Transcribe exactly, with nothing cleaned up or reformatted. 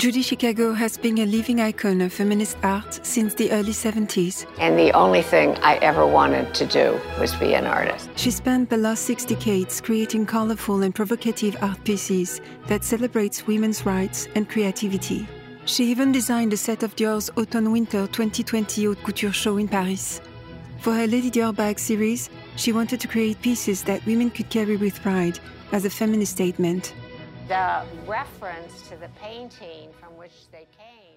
Judy Chicago has been a living icon of feminist art since the early seventies. And the only thing I ever wanted to do was be an artist. She spent the last six decades creating colorful and provocative art pieces that celebrates women's rights and creativity. She even designed a set of Dior's Autumn-Winter twenty twenty haute couture show in Paris. For her Lady Dior bag series, she wanted to create pieces that women could carry with pride as a feminist statement. The reference to the painting from which they came